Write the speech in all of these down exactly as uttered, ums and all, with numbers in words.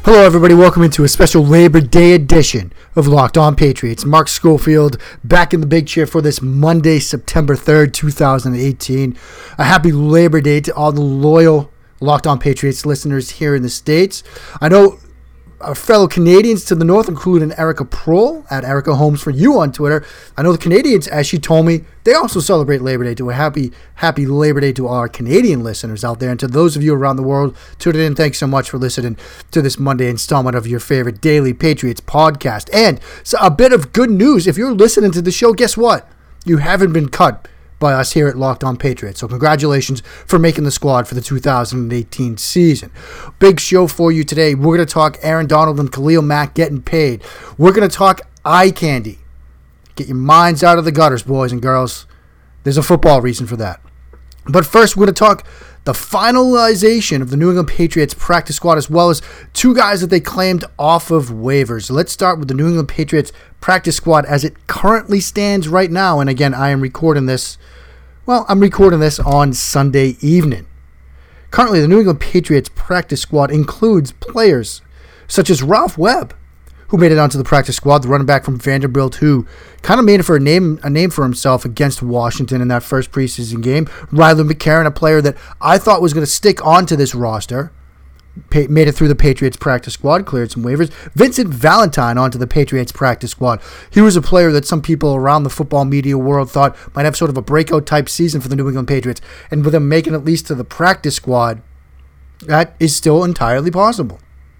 Hello, everybody. Welcome into a special Labor Day edition of Locked On Patriots. Mark Schofield back in the big chair for this Monday, September third, twenty eighteen. A happy Labor Day to all the loyal Locked On Patriots listeners here in the States. I know our fellow Canadians to the north, including Erica Prohl at Erica Holmes for You on Twitter. I know the Canadians, as she told me, they also celebrate Labor Day. To a happy, happy Labor Day to all our Canadian listeners out there. And to those of you around the world, tuning in, thanks so much for listening to this Monday installment of your favorite daily Patriots podcast. And so a bit of good news. If you're listening to the show, guess what? You haven't been cut by us here at Locked On Patriots. So congratulations for making the squad for the two thousand eighteen season. Big show for you today. We're going to talk Aaron Donald and Khalil Mack getting paid. We're going to talk eye candy. Get your minds out of the gutters, boys and girls. There's a football reason for that. But first, we're going to talk the finalization of the New England Patriots practice squad, as well as two guys that they claimed off of waivers. Let's start with the New England Patriots practice squad as it currently stands right now. And again, I am recording this, well, I'm recording this on Sunday evening. Currently, the New England Patriots practice squad includes players such as Ralph Webb, who made it onto the practice squad, the running back from Vanderbilt, who kind of made it for a name a name for himself against Washington in that first preseason game. Riley McCarron, a player that I thought was going to stick onto this roster, pa- made it through the Patriots practice squad, cleared some waivers. Vincent Valentine onto the Patriots practice squad. He was a player that some people around the football media world thought might have sort of a breakout type season for the New England Patriots. And with him making at least to the practice squad, that is still entirely possible.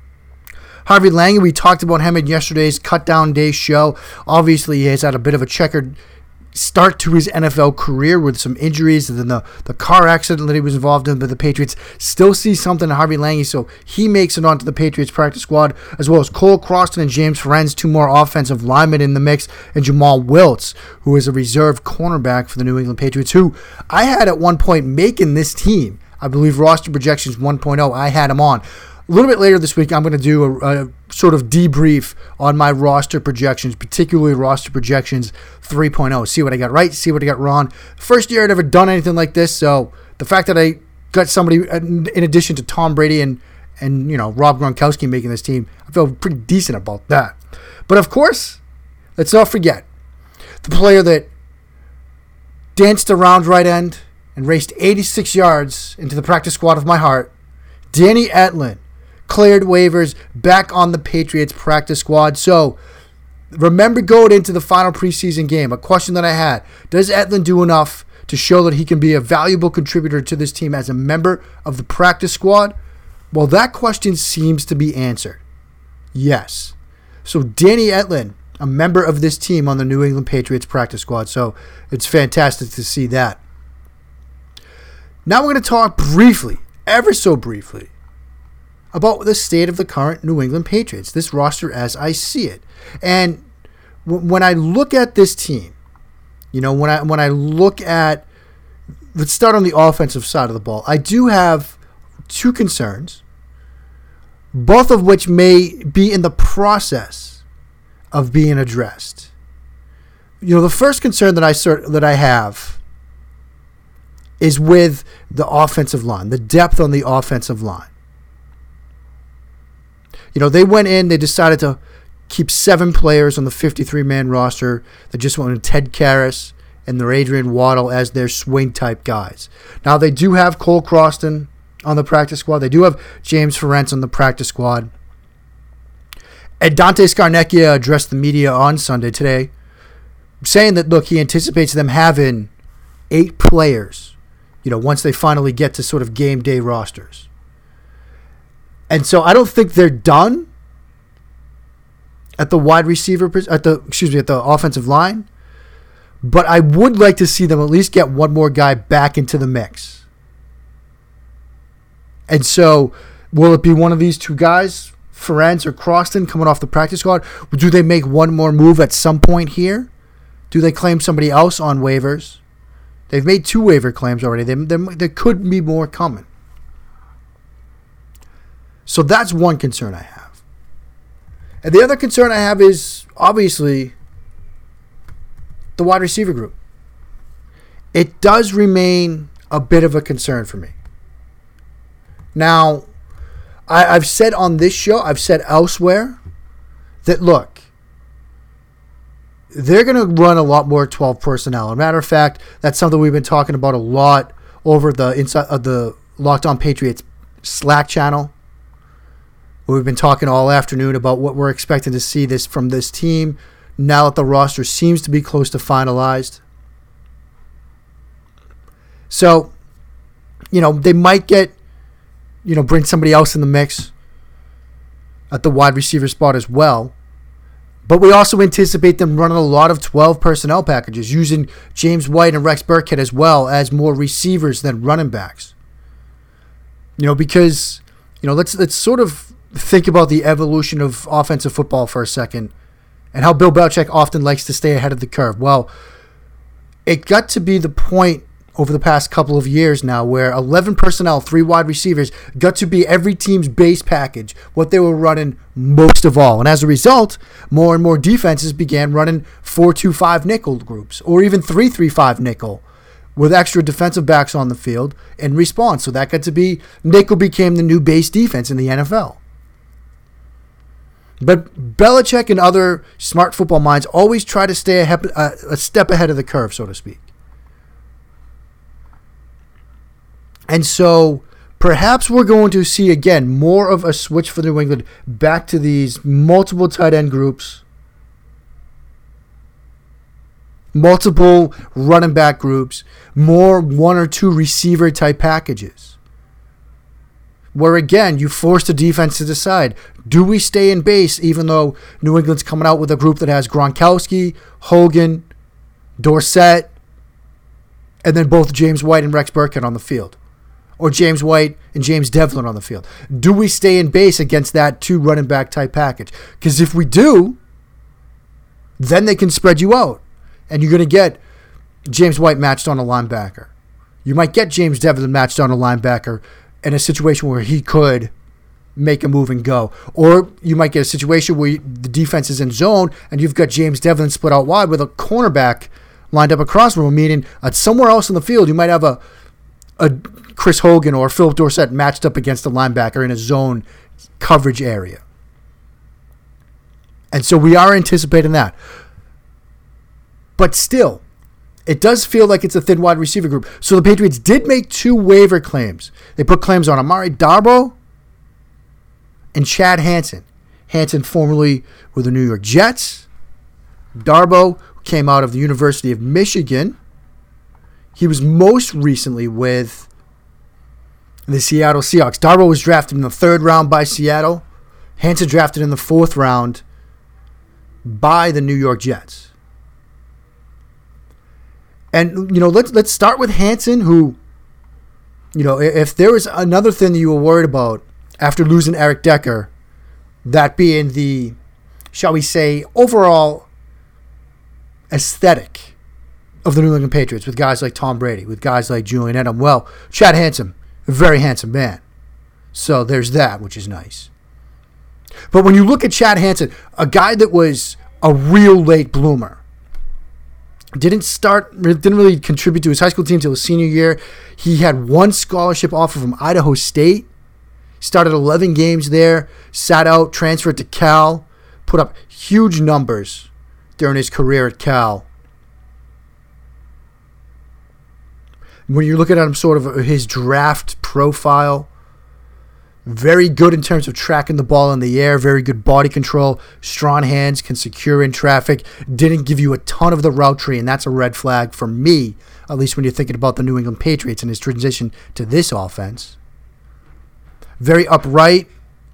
Harvey Lange, we talked about him in yesterday's Cut Down Day show. Obviously, he has had a bit of a checkered start to his N F L career with some injuries and then the, the car accident that he was involved in, but the Patriots still see something in Harvey Lange, so he makes it onto the Patriots practice squad, as well as Cole Croston and James Ferenz, two more offensive linemen in the mix, and Jamal Wiltz, who is a reserve cornerback for the New England Patriots, who I had at one point making this team. I believe roster projections one point oh, I had him on. A little bit later this week, I'm going to do a, a sort of debrief on my roster projections, particularly roster projections three point oh. See what I got right, see what I got wrong. First year I'd ever done anything like this, so the fact that I got somebody, in addition to Tom Brady and, and you know Rob Gronkowski making this team, I feel pretty decent about that. But of course, let's not forget the player that danced around right end and raced eighty-six yards into the practice squad of my heart, Danny Etling. Cleared waivers, back on the Patriots practice squad. So, remember going into the final preseason game, a question that I had, does Etling do enough to show that he can be a valuable contributor to this team as a member of the practice squad? Well, that question seems to be answered. Yes. So, Danny Etling, a member of this team on the New England Patriots practice squad. So, it's fantastic to see that. Now we're going to talk briefly, ever so briefly, about the state of the current New England Patriots, this roster as I see it. And w- when I look at this team, you know, when I when I look at, let's start on the offensive side of the ball, I do have two concerns, both of which may be in the process of being addressed. You know, the first concern that I sort that I have is with the offensive line, the depth on the offensive line. You know, they went in, they decided to keep seven players on the fifty-three man roster. They just wanted Ted Karras and their Adrian Waddle as their swing-type guys. Now, they do have Cole Croston on the practice squad. They do have James Ferenz on the practice squad. And Dante Scarnecchia addressed the media on Sunday today, saying that, look, he anticipates them having eight players, you know, once they finally get to sort of game day rosters. And so I don't think they're done at the wide receiver, at the excuse me, at the offensive line. But I would like to see them at least get one more guy back into the mix. And so, will it be one of these two guys, Ferenz or Croston, coming off the practice squad? Do they make one more move at some point here? Do they claim somebody else on waivers? They've made two waiver claims already. There, there, there could be more coming. So that's one concern I have. And the other concern I have is, obviously, the wide receiver group. It does remain a bit of a concern for me. Now, I, I've said on this show, I've said elsewhere, that look, they're going to run a lot more twelve personnel. As a matter of fact, that's something we've been talking about a lot over the inside of the Locked On Patriots Slack channel. We've been talking all afternoon about what we're expecting to see this from this team now that the roster seems to be close to finalized. So, you know, they might get, you know, bring somebody else in the mix at the wide receiver spot as well. But we also anticipate them running a lot of twelve personnel packages, using James White and Rex Burkhead as well as more receivers than running backs. You know, because, you know, let's let's sort of think about the evolution of offensive football for a second and how Bill Belichick often likes to stay ahead of the curve. Well, it got to be the point over the past couple of years now where eleven personnel, three wide receivers, got to be every team's base package, what they were running most of all. And as a result, more and more defenses began running four two five nickel groups or even three three five nickel with extra defensive backs on the field in response. So that got to be, nickel became the new base defense in the N F L. But Belichick and other smart football minds always try to stay a, hep- a, a step ahead of the curve, so to speak. And so perhaps we're going to see, again, more of a switch for New England back to these multiple tight end groups, multiple running back groups, more one or two receiver type packages. Where, again, you force the defense to decide, do we stay in base even though New England's coming out with a group that has Gronkowski, Hogan, Dorsett, and then both James White and Rex Burkhead on the field? Or James White and James Devlin on the field? Do we stay in base against that two running back type package? Because if we do, then they can spread you out. And you're going to get James White matched on a linebacker. You might get James Devlin matched on a linebacker in a situation where he could make a move and go. Or you might get a situation where the defense is in zone and you've got James Devlin split out wide with a cornerback lined up across from him, meaning uh, somewhere else on the field you might have a, a Chris Hogan or Philip Dorsett matched up against a linebacker in a zone coverage area. And so we are anticipating that. But still, it does feel like it's a thin wide receiver group. So the Patriots did make two waiver claims. They put claims on Amari Darboh and Chad Hansen. Hansen formerly with the New York Jets. Darboh came out of the University of Michigan. He was most recently with the Seattle Seahawks. Darboh was drafted in the third round by Seattle. Hansen drafted in the fourth round by the New York Jets. And, you know, let's let's start with Hansen, who, you know, if there was another thing that you were worried about after losing Eric Decker, that being the, shall we say, overall aesthetic of the New England Patriots with guys like Tom Brady, with guys like Julian Edelman. Well, Chad Hansen, a very handsome man. So there's that, which is nice. But when you look at Chad Hansen, a guy that was a real late bloomer, Didn't start, didn't really contribute to his high school team until his senior year. He had one scholarship offer from Idaho State. Started eleven games there, sat out, transferred to Cal, put up huge numbers during his career at Cal. When you're looking at him, sort of his draft profile, very good in terms of tracking the ball in the air, very good body control, strong hands, can secure in traffic, didn't give you a ton of the route tree, and that's a red flag for me, at least when you're thinking about the New England Patriots and his transition to this offense. Very upright,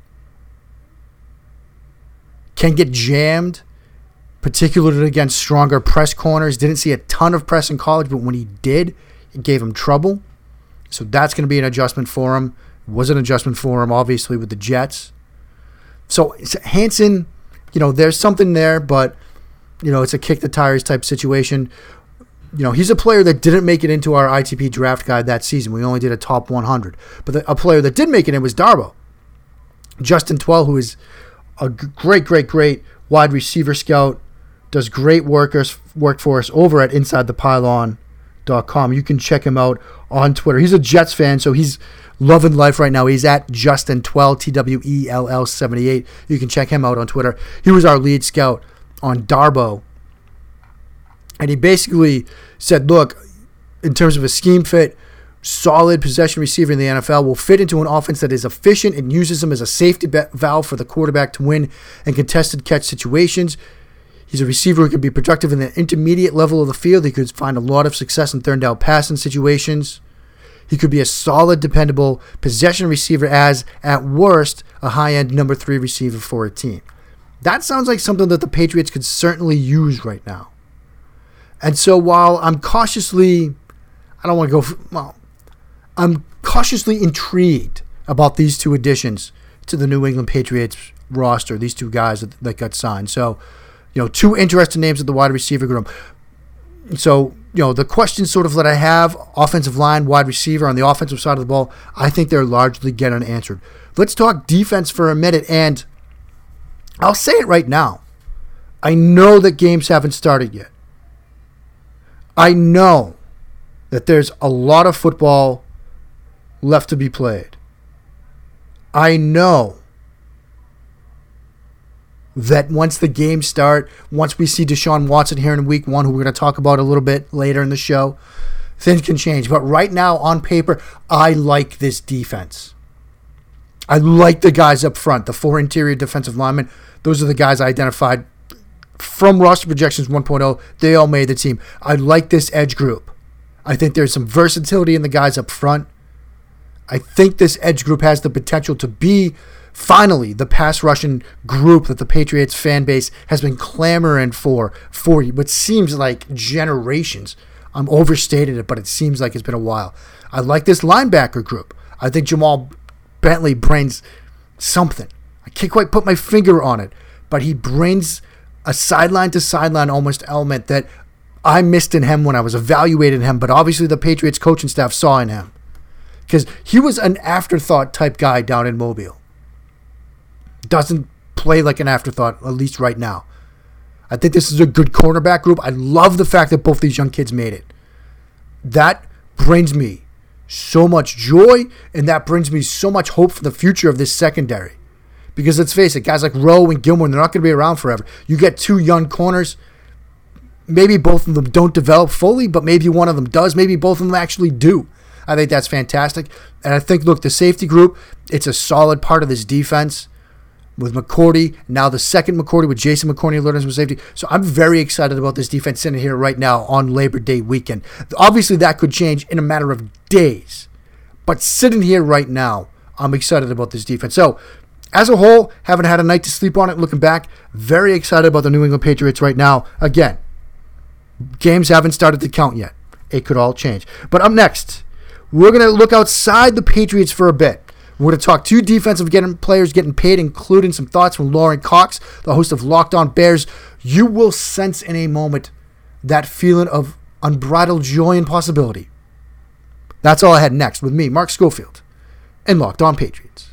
can get jammed, particularly against stronger press corners. Didn't see a ton of press in college, but when he did, it gave him trouble. So that's going to be an adjustment for him. Was an adjustment for him, obviously, with the Jets. So Hansen, you know, there's something there, but, you know, it's a kick the tires type situation. You know, he's a player that didn't make it into our I T P draft guide that season. We only did a top one hundred. But the, a player that did make it in was Darboh. Justin Twell, who is a great, great, great wide receiver scout, does great workers, work for us over at Inside the Pylon dot com. You can check him out on Twitter. He's a Jets fan, so he's loving life right now. He's at Justin twelve, T W E L L seventy-eight. You can check him out on Twitter. He was our lead scout on Darbo. And he basically said, look, in terms of a scheme fit, solid possession receiver in the N F L will fit into an offense that is efficient and uses him as a safety valve for the quarterback to win in contested catch situations. He's a receiver who can be productive in the intermediate level of the field. He could find a lot of success in third down passing situations. He could be a solid, dependable possession receiver as, at worst, a high-end number three receiver for a team. That sounds like something that the Patriots could certainly use right now. And so while I'm cautiously, I don't want to go, well, I'm cautiously intrigued about these two additions to the New England Patriots roster, these two guys that, that got signed. So, you know, two interesting names at the wide receiver group. So, you know, the questions sort of that I have, offensive line, wide receiver, on the offensive side of the ball, I think they're largely get unanswered. Let's talk defense for a minute, and I'll say it right now. I know that games haven't started yet. I know that there's a lot of football left to be played. I know that once the games start, once we see Deshaun Watson here in week one, who we're going to talk about a little bit later in the show, things can change. But right now, on paper, I like this defense. I like the guys up front, the four interior defensive linemen. Those are the guys I identified from roster projections one point oh. They all made the team. I like this edge group. I think there's some versatility in the guys up front. I think this edge group has the potential to be, finally, the pass rushing group that the Patriots fan base has been clamoring for for what seems like generations. I'm overstated it, but it seems like it's been a while. I like this linebacker group. I think Jamal Bentley brings something. I can't quite put my finger on it, but he brings a sideline-to-sideline almost element that I missed in him when I was evaluating him, but obviously the Patriots coaching staff saw in him. Because he was an afterthought type guy down in Mobile. Doesn't play like an afterthought, at least right now. I think this is a good cornerback group. I love the fact that both these young kids made it. That brings me so much joy, and that brings me so much hope for the future of this secondary. Because let's face it, guys like Rowe and Gilmore, they're not going to be around forever. You get two young corners. Maybe both of them don't develop fully, but maybe one of them does. Maybe both of them actually do. I think that's fantastic. And I think, look, the safety group, it's a solid part of this defense with McCourty. Now the second McCourty with Jason McCourty learning some safety. So I'm very excited about this defense sitting here right now on Labor Day weekend. Obviously, that could change in a matter of days. But sitting here right now, I'm excited about this defense. So, as a whole, haven't had a night to sleep on it. Looking back, very excited about the New England Patriots right now. Again, games haven't started to count yet. It could all change. But up next, we're going to look outside the Patriots for a bit. We're going to talk two defensive getting players getting paid, including some thoughts from Lauren Cox, the host of Locked On Bears. You will sense in a moment that feeling of unbridled joy and possibility. That's all I had next with me, Mark Schofield, and Locked On Patriots.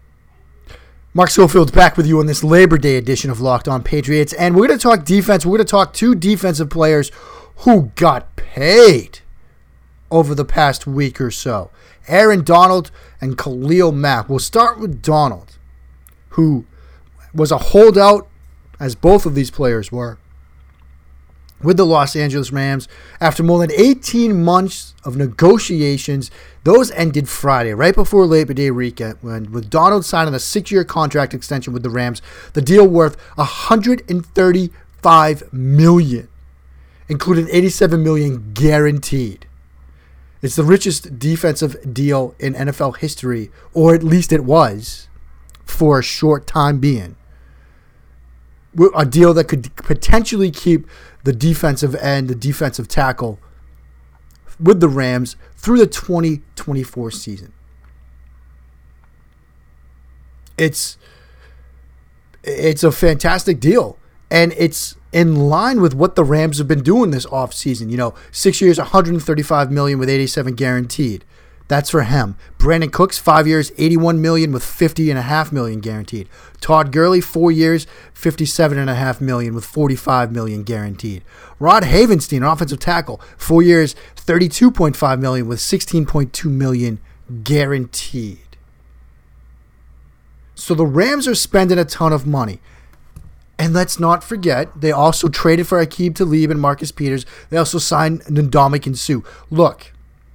Mark Schofield's back with you on this Labor Day edition of Locked On Patriots, and we're going to talk defense. We're going to talk two defensive players who got paid over the past week or so. Aaron Donald and Khalil Mack. We'll start with Donald, who was a holdout, as both of these players were, with the Los Angeles Rams. After more than eighteen months of negotiations, those ended Friday, right before Labor Day weekend, when, with Donald signing a six-year contract extension with the Rams, the deal worth one hundred thirty-five million dollars, including eighty-seven million dollars guaranteed. It's the richest defensive deal in N F L history, or at least it was, for a short time being. A deal that could potentially keep the defensive end, the defensive tackle, with the Rams through the twenty twenty-four season. It's it's a fantastic deal, and it's in line with what the Rams have been doing this offseason. You know, six years, one hundred thirty-five million dollars with eighty-seven guaranteed. That's for him. Brandon Cooks, five years, eighty-one million dollars with fifty and a half million dollars guaranteed. Todd Gurley, four years, fifty-seven and a half million dollars with forty-five million dollars guaranteed. Rod Havenstein, an offensive tackle, four years, thirty-two point five million dollars with sixteen point two million dollars guaranteed. So the Rams are spending a ton of money. And let's not forget, they also traded for Aqib Talib and Marcus Peters. They also signed Ndamukong Suh. Look,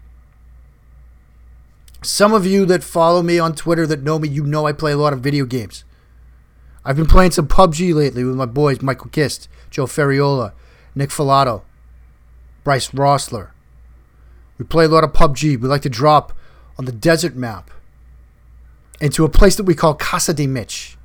some of you that follow me on Twitter that know me, you know I play a lot of video games. I've been playing some P U B G lately with my boys, Michael Kist, Joe Ferriola, Nick Filato, Bryce Rossler. We play a lot of P U B G. We like to drop on the desert map into a place that we call Casa de Mitch.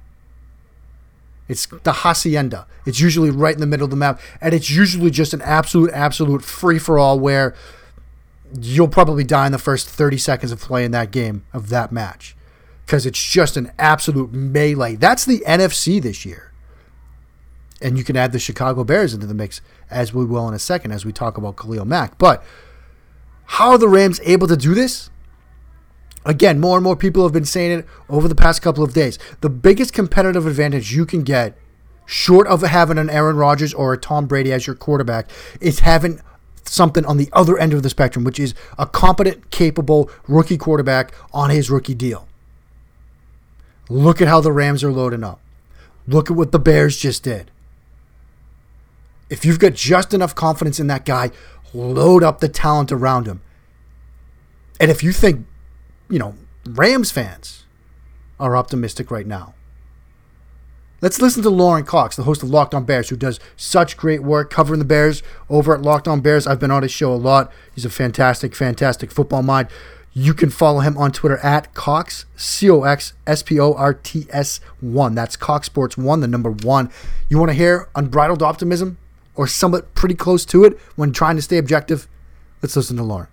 It's the hacienda. It's usually right in the middle of the map, and it's usually just an absolute, absolute free-for-all where you'll probably die in the first thirty seconds of playing that game, of that match, because it's just an absolute melee. That's the N F C this year. And you can add the Chicago Bears into the mix, as we will in a second, as we talk about Khalil Mack. But how are the Rams able to do this? Again, more and more people have been saying it over the past couple of days. The biggest competitive advantage you can get, short of having an Aaron Rodgers or a Tom Brady as your quarterback, is having something on the other end of the spectrum, which is a competent, capable rookie quarterback on his rookie deal. Look at how the Rams are loading up. Look at what the Bears just did. If you've got just enough confidence in that guy, load up the talent around him. And if you think, you know, Rams fans are optimistic right now, let's listen to Lauren Cox, the host of Locked On Bears, who does such great work covering the Bears over at Locked On Bears. I've been on his show a lot. He's a fantastic, fantastic football mind. You can follow him on Twitter at Cox, C O X S P O R T S one. That's Cox Sports one, the number one. You want to hear unbridled optimism or somewhat pretty close to it when trying to stay objective? Let's listen to Lauren.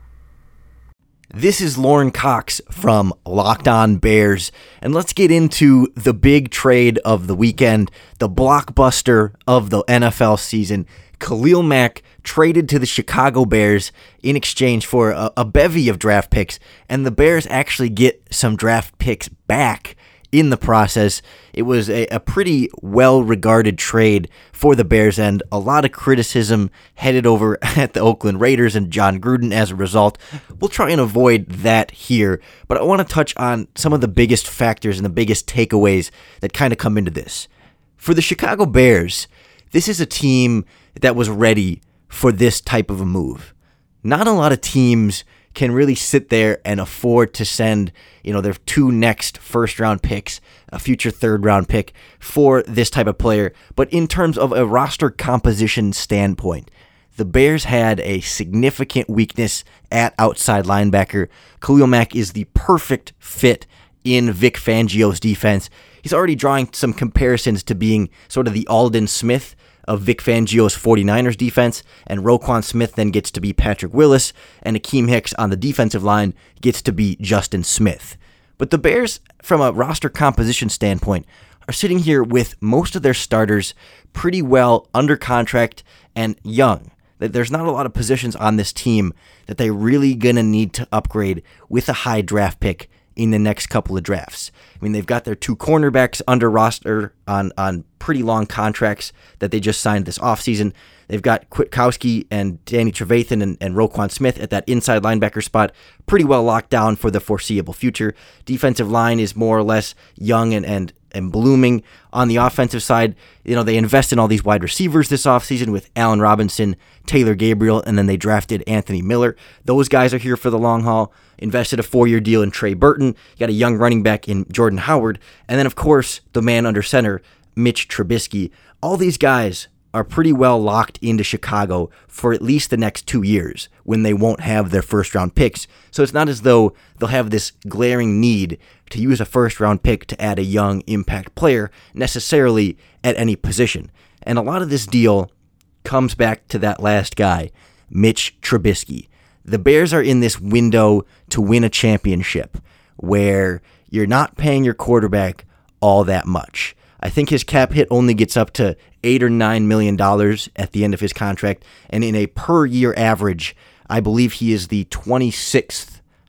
This is Lauren Cox from Locked On Bears, and let's get into the big trade of the weekend, the blockbuster of the N F L season. Khalil Mack traded to the Chicago Bears in exchange for a, a bevy of draft picks, and the Bears actually get some draft picks back in the process. It was a, a pretty well-regarded trade for the Bears, and a lot of criticism headed over at the Oakland Raiders and John Gruden as a result. We'll try and avoid that here, but I want to touch on some of the biggest factors and the biggest takeaways that kind of come into this. For the Chicago Bears, this is a team that was ready for this type of a move. Not a lot of teams can really sit there and afford to send, you know, their two next first-round picks, a future third-round pick for this type of player. But in terms of a roster composition standpoint, the Bears had a significant weakness at outside linebacker. Khalil Mack is the perfect fit in Vic Fangio's defense. He's already drawing some comparisons to being sort of the Aldon Smith of Vic Fangio's 49ers defense, and Roquan Smith then gets to be Patrick Willis, and Akeem Hicks on the defensive line gets to be Justin Smith. But the Bears, from a roster composition standpoint, are sitting here with most of their starters pretty well under contract and young. There's not a lot of positions on this team that they're really going to need to upgrade with a high draft pick in the next couple of drafts. I mean, they've got their two cornerbacks under roster on, on pretty long contracts that they just signed this offseason. They've got Kwiatkowski and Danny Trevathan and, and Roquan Smith at that inside linebacker spot pretty well locked down for the foreseeable future. Defensive line is more or less young and, and, and blooming. On the offensive side, you know, they invest in all these wide receivers this offseason with Allen Robinson, Taylor Gabriel, and then they drafted Anthony Miller. Those guys are here for the long haul. Invested a four-year deal in Trey Burton. You got a young running back in Jordan Howard. And then, of course, the man under center, Mitch Trubisky. All these guys are pretty well locked into Chicago for at least the next two years when they won't have their first-round picks. So it's not as though they'll have this glaring need to use a first-round pick to add a young impact player necessarily at any position. And a lot of this deal comes back to that last guy, Mitch Trubisky. The Bears are in this window to win a championship where you're not paying your quarterback all that much. I think his cap hit only gets up to eight or nine million dollars at the end of his contract, and in a per year average, I believe he is the twenty-sixth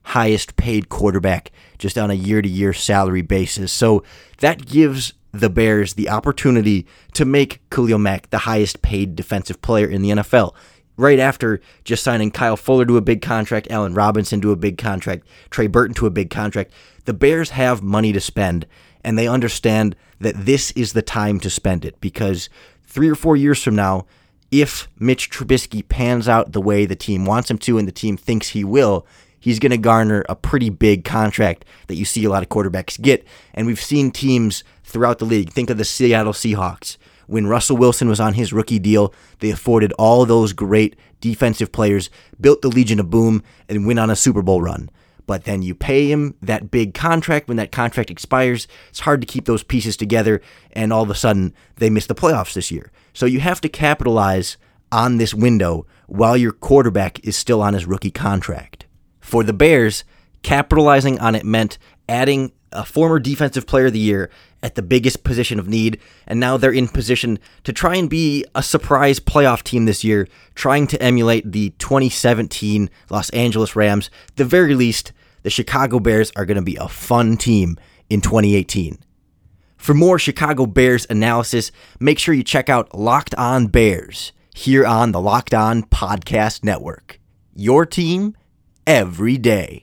highest paid quarterback just on a year-to-year salary basis. So that gives the Bears the opportunity to make Khalil Mack the highest paid defensive player in the N F L. Right after just signing Kyle Fuller to a big contract, Allen Robinson to a big contract, Trey Burton to a big contract, the Bears have money to spend, and they understand that this is the time to spend it, because three or four years from now, if Mitch Trubisky pans out the way the team wants him to and the team thinks he will, he's going to garner a pretty big contract that you see a lot of quarterbacks get. And we've seen teams throughout the league. Think of the Seattle Seahawks. When Russell Wilson was on his rookie deal, they afforded all those great defensive players, built the Legion of Boom, and went on a Super Bowl run. But then you pay him that big contract. When that contract expires, it's hard to keep those pieces together, and all of a sudden, they miss the playoffs this year. So you have to capitalize on this window while your quarterback is still on his rookie contract. For the Bears, capitalizing on it meant adding a former Defensive Player of the Year at the biggest position of need, and now they're in position to try and be a surprise playoff team this year, trying to emulate the twenty seventeen Los Angeles Rams. At the very least, the Chicago Bears are going to be a fun team in twenty eighteen. For more Chicago Bears analysis, make sure you check out Locked On Bears here on the Locked On Podcast Network. Your team every day.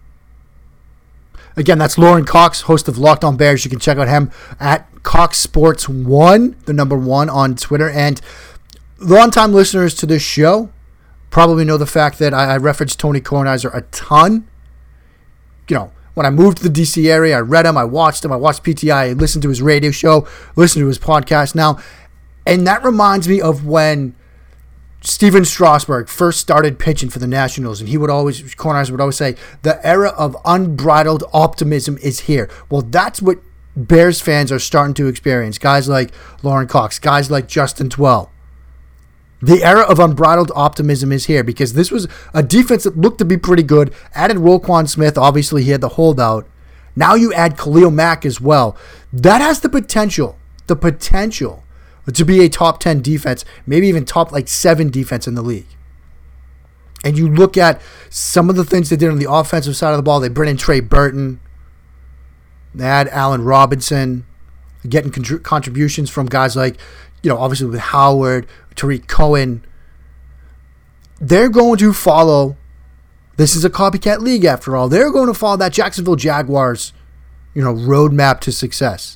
Again, that's Lauren Cox, host of Locked On Bears. You can check out him at Cox Sports one, the number one on Twitter. And longtime listeners to this show probably know the fact that I, I referenced Tony Kornheiser a ton. You know, when I moved to the D C area, I read him, I watched him, I watched P T I, I listened to his radio show, listened to his podcast now. And that reminds me of when Steven Strasburg first started pitching for the Nationals, and he would always, Kornheiser would always say, the era of unbridled optimism is here. Well, that's what Bears fans are starting to experience. Guys like Lauren Cox, guys like Justin Twell. The era of unbridled optimism is here, because this was a defense that looked to be pretty good. Added Roquan Smith, obviously he had the holdout. Now you add Khalil Mack as well. That has the potential, the potential to be a top ten defense, maybe even top like seven defense in the league. And you look at some of the things they did on the offensive side of the ball. They bring in Trey Burton. They add Allen Robinson, getting contr- contributions from guys like, you know, obviously with Howard, Tariq Cohen. They're going to follow, this is a copycat league after all, they're going to follow that Jacksonville Jaguars, you know, roadmap to success.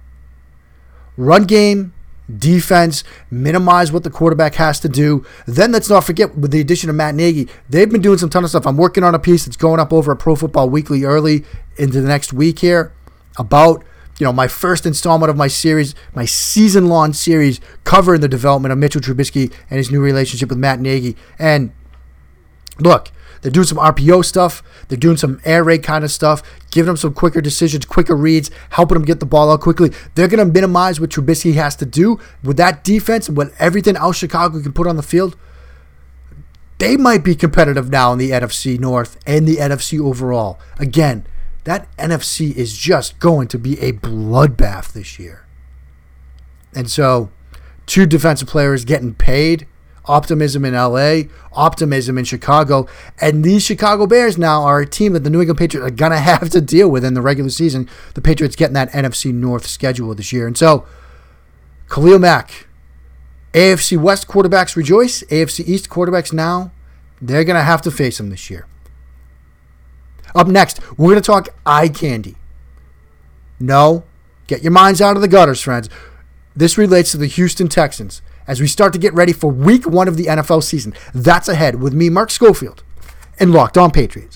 Run game, defense, minimize what the quarterback has to do. Then let's not forget, with the addition of Matt Nagy, they've been doing some ton of stuff. I'm working on a piece that's going up over at Pro Football Weekly early into the next week here about, you know, my first installment of my series, my season-long series covering the development of Mitchell Trubisky and his new relationship with Matt Nagy. And look, they're doing some R P O stuff. They're doing some air raid kind of stuff, giving them some quicker decisions, quicker reads, helping them get the ball out quickly. They're going to minimize what Trubisky has to do with that defense and with everything else Chicago can put on the field. They might be competitive now in the N F C North and the N F C overall. Again, that N F C is just going to be a bloodbath this year. And so, two defensive players getting paid. Optimism in L A, optimism in Chicago, and these Chicago Bears now are a team that the New England Patriots are going to have to deal with in the regular season. The Patriots getting that N F C North schedule this year. And so, Khalil Mack, A F C West quarterbacks rejoice, A F C East quarterbacks now, they're going to have to face him this year. Up next, we're going to talk eye candy. No, get your minds out of the gutters, friends. This relates to the Houston Texans as we start to get ready for week one of the N F L season. That's ahead with me, Mark Schofield, and Locked On Patriots.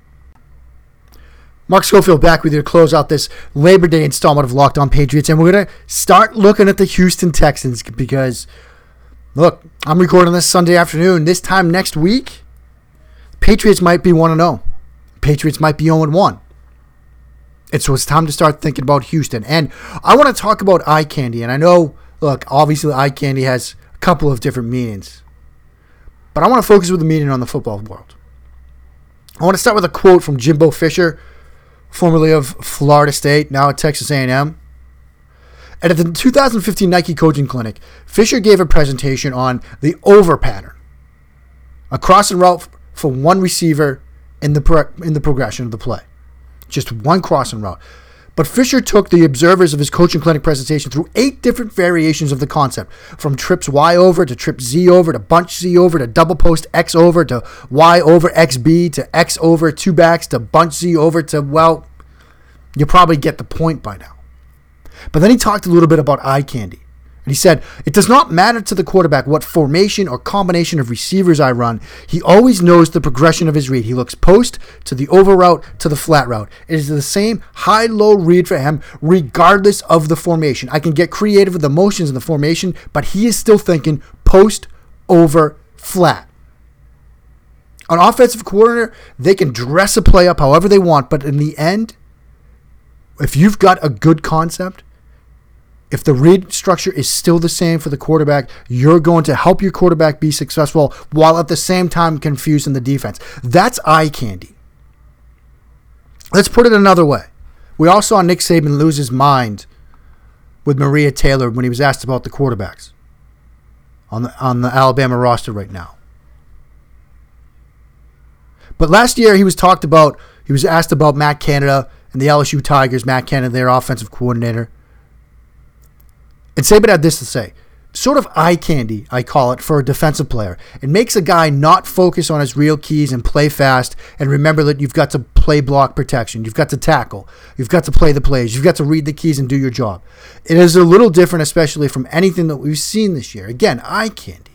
Mark Schofield back with you to close out this Labor Day installment of Locked On Patriots, and we're going to start looking at the Houston Texans because, look, I'm recording this Sunday afternoon. This time next week, Patriots might be one and oh. Patriots might be oh and one. And so it's time to start thinking about Houston. And I want to talk about eye candy, and I know, look, obviously eye candy has a couple of different meanings. But I want to focus with the meaning on the football world. I want to start with a quote from Jimbo Fisher, formerly of Florida State, now at Texas A and M. And at the two thousand fifteen Nike Coaching Clinic, Fisher gave a presentation on the over pattern. A crossing route for one receiver in the pro- in the progression of the play. Just one crossing route. But Fisher took the observers of his coaching clinic presentation through eight different variations of the concept, from trips Y over to trip Z over to bunch Z over to double post X over to Y over X B to X over two backs to bunch Z over to, well, you probably get the point by now. But then he talked a little bit about eye candy. And he said, it does not matter to the quarterback what formation or combination of receivers I run. He always knows the progression of his read. He looks post to the over route to the flat route. It is the same high-low read for him regardless of the formation. I can get creative with the motions in the formation, but he is still thinking post, over, flat. On offensive coordinator, they can dress a play up however they want, but in the end, if you've got a good concept, if the read structure is still the same for the quarterback, you're going to help your quarterback be successful while at the same time confusing the defense. That's eye candy. Let's put it another way. We all saw Nick Saban lose his mind with Maria Taylor when he was asked about the quarterbacks on the, on the Alabama roster right now. But last year he was talked about, he was asked about Matt Canada and the L S U Tigers, Matt Canada, their offensive coordinator. And Saban had this to say, sort of eye candy, I call it, for a defensive player. It makes a guy not focus on his real keys and play fast and remember that you've got to play block protection. You've got to tackle. You've got to play the plays. You've got to read the keys and do your job. It is a little different, especially from anything that we've seen this year. Again, eye candy.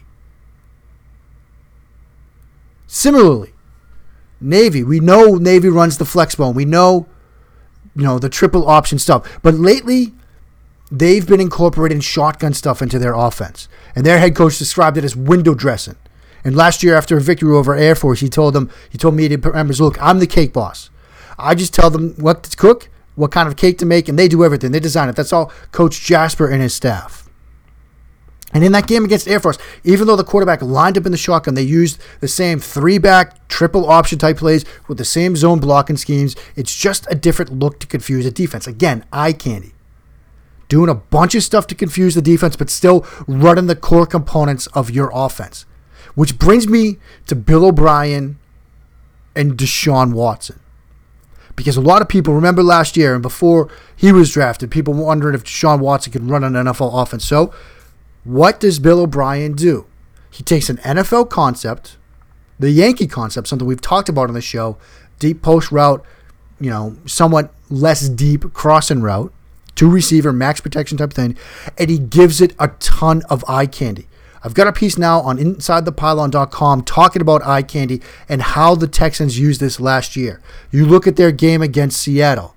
Similarly, Navy. We know Navy runs the flex bone. We know, you know, the triple option stuff. But lately, they've been incorporating shotgun stuff into their offense. And their head coach described it as window dressing. And last year after a victory over Air Force, he told them, he told media members, look, I'm the cake boss. I just tell them what to cook, what kind of cake to make, and they do everything. They design it. That's all Coach Jasper and his staff. And in that game against Air Force, even though the quarterback lined up in the shotgun, they used the same three-back, triple option type plays with the same zone blocking schemes. It's just a different look to confuse a defense. Again, eye candy. Doing a bunch of stuff to confuse the defense, but still running the core components of your offense. Which brings me to Bill O'Brien and Deshaun Watson. Because a lot of people remember last year and before he was drafted, people were wondering if Deshaun Watson could run an N F L offense. So, what does Bill O'Brien do? He takes an N F L concept, the Yankee concept, something we've talked about on the show, deep post route, you know, somewhat less deep crossing route, two receiver, max protection type thing, and he gives it a ton of eye candy. I've got a piece now on inside the pylon dot com talking about eye candy and how the Texans used this last year. You look at their game against Seattle,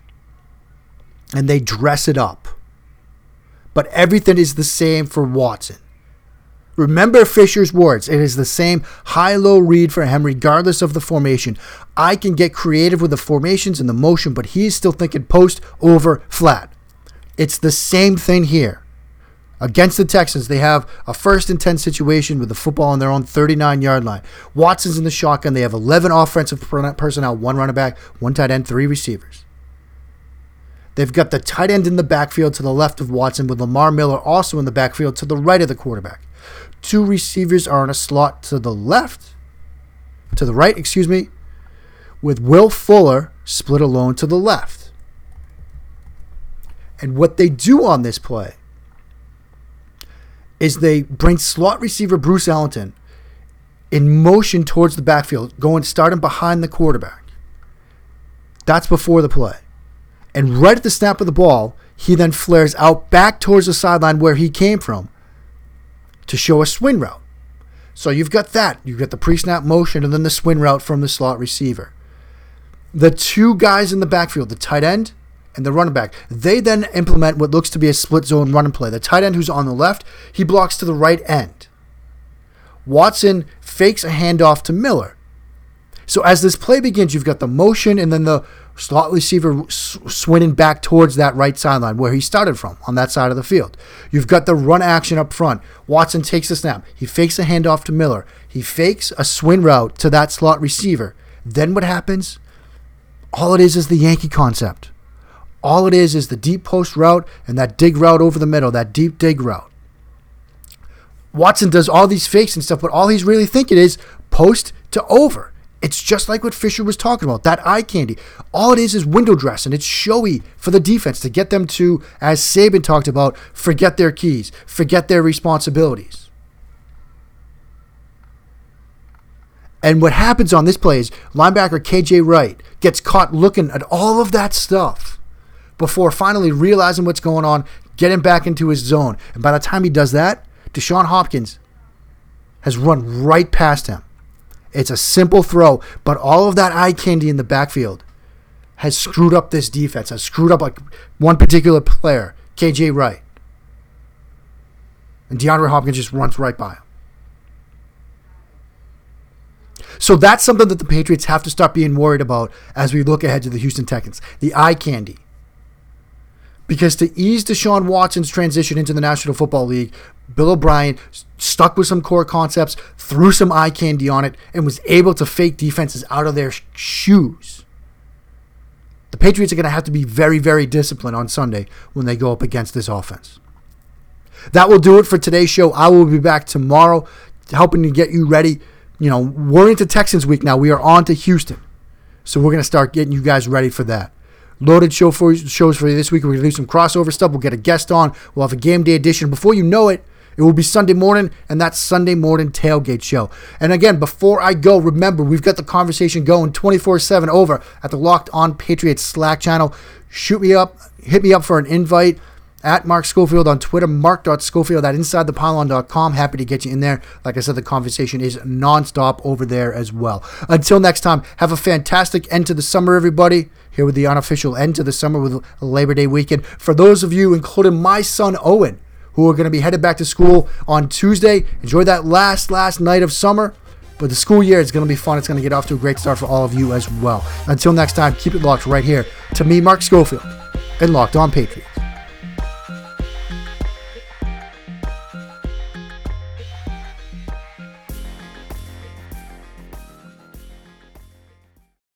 and they dress it up. But everything is the same for Watson. Remember Fisher's words. It is the same high-low read for him regardless of the formation. I can get creative with the formations and the motion, but he's still thinking post, over, flat. It's the same thing here. Against the Texans, they have a first and ten situation with the football on their own thirty-nine-yard line. Watson's in the shotgun. They have eleven offensive personnel, one running back, one tight end, three receivers. They've got the tight end in the backfield to the left of Watson with Lamar Miller also in the backfield to the right of the quarterback. Two receivers are in a slot to the left, to the right, excuse me, with Will Fuller split alone to the left. And what they do on this play is they bring slot receiver Bruce Ellington in motion towards the backfield, going starting behind the quarterback. That's before the play. And right at the snap of the ball, he then flares out back towards the sideline where he came from to show a swing route. So you've got that. You've got the pre-snap motion and then the swing route from the slot receiver. The two guys in the backfield, the tight end and the running back, they then implement what looks to be a split zone running play. The tight end who's on the left, he blocks to the right end. Watson fakes a handoff to Miller. So as this play begins, you've got the motion and then the slot receiver swinging back towards that right sideline where he started from, on that side of the field. You've got the run action up front. Watson takes the snap. He fakes a handoff to Miller. He fakes a swing route to that slot receiver. Then what happens? All it is is the Yankee concept. All it is is the deep post route and that dig route over the middle, that deep dig route. Watson does all these fakes and stuff, but all he's really thinking is post to over. It's just like what Fisher was talking about, that eye candy. All it is is window dress, and it's showy for the defense to get them to, as Saban talked about, forget their keys, forget their responsibilities. And what happens on this play is linebacker K J Wright gets caught looking at all of that stuff before finally realizing what's going on, getting back into his zone. And by the time he does that, Deshaun Hopkins has run right past him. It's a simple throw, but all of that eye candy in the backfield has screwed up this defense, has screwed up like one particular player, K J Wright. And DeAndre Hopkins just runs right by him. So that's something that the Patriots have to start being worried about as we look ahead to the Houston Texans. The eye candy. Because to ease Deshaun Watson's transition into the National Football League, Bill O'Brien stuck with some core concepts, threw some eye candy on it, and was able to fake defenses out of their shoes. The Patriots are going to have to be very, very disciplined on Sunday when they go up against this offense. That will do it for today's show. I will be back tomorrow helping to get you ready. You know, we're into Texans week now. We are on to Houston. So we're going to start getting you guys ready for that. Loaded show for shows for you this week. We're going to do some crossover stuff. We'll get a guest on. We'll have a game day edition. Before you know it, it will be Sunday morning, and that's Sunday morning tailgate show. And again, before I go, remember, we've got the conversation going twenty-four seven over at the Locked On Patriots Slack channel. Shoot me up. Hit me up for an invite. At Mark Schofield on Twitter, mark dot schofield at inside the pylon dot com. Happy to get you in there. Like I said, the conversation is nonstop over there as well. Until next time, have a fantastic end to the summer, everybody. Here with the unofficial end to the summer with Labor Day weekend. For those of you, including my son Owen, who are going to be headed back to school on Tuesday, enjoy that last, last night of summer. But the school year is going to be fun. It's going to get off to a great start for all of you as well. Until next time, keep it locked right here to me, Mark Schofield, and Locked On Patriots.